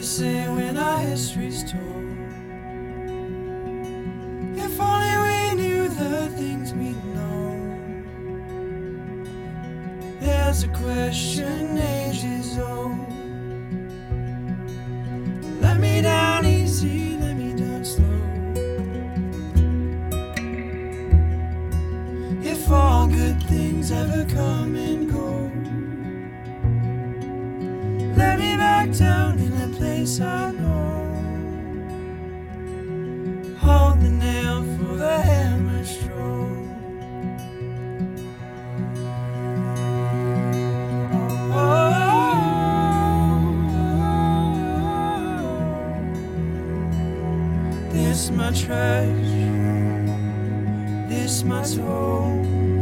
say when our history's told. If only we knew the things we know. There's a question ages old. Let me down easy, let me down slow. If all good things ever come and go, let me back down in a place I know. Hold the nail for the hammer stroke. This my trash, this my soul.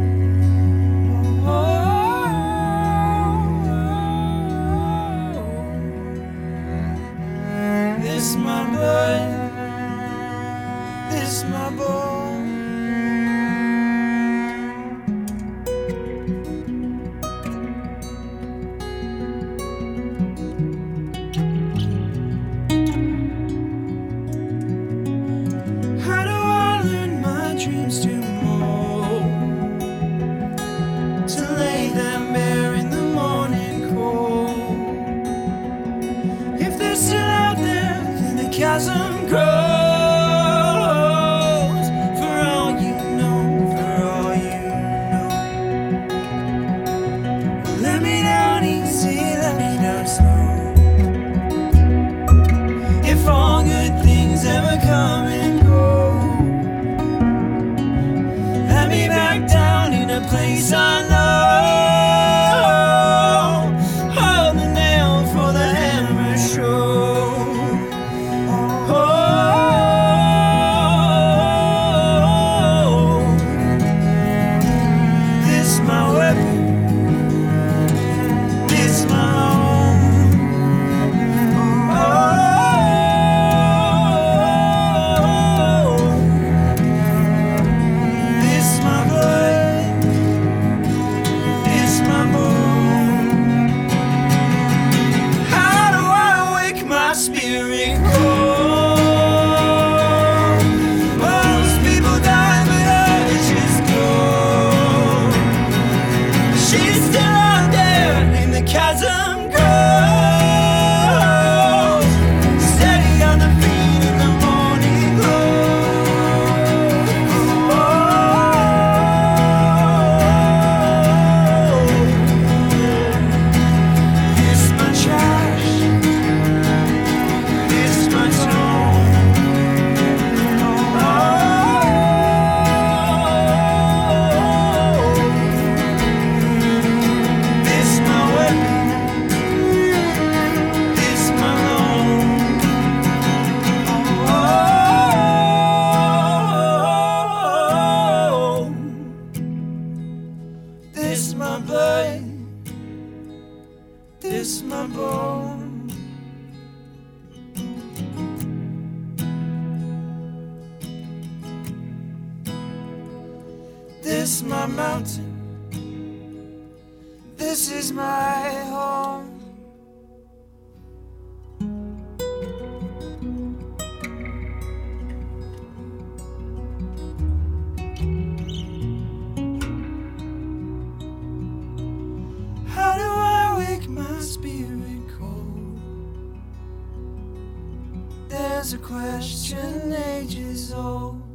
This my blood, this my bone. How do I learn my dreams to mold, to lay them bare in the morning cold? If they're still out there, then the chasm grows. For all you know, for all you know. Let me down easy, let me down slow. If all good things ever come and go, let me back down in a place I know. Hold the nail for the hammer stroke. This my weapon, this my home. This my blood, this my bone. How do I wake my spirit cold? Most people die, but others just go. She's still out there in the chasm grows. Steady on the feet in the morning glow. This my trash, this my tone. This my weapon, this my loan. This my blood, this my bone. This my mountain, this is my home. How do I wake my spirit cold? There's a question ages old.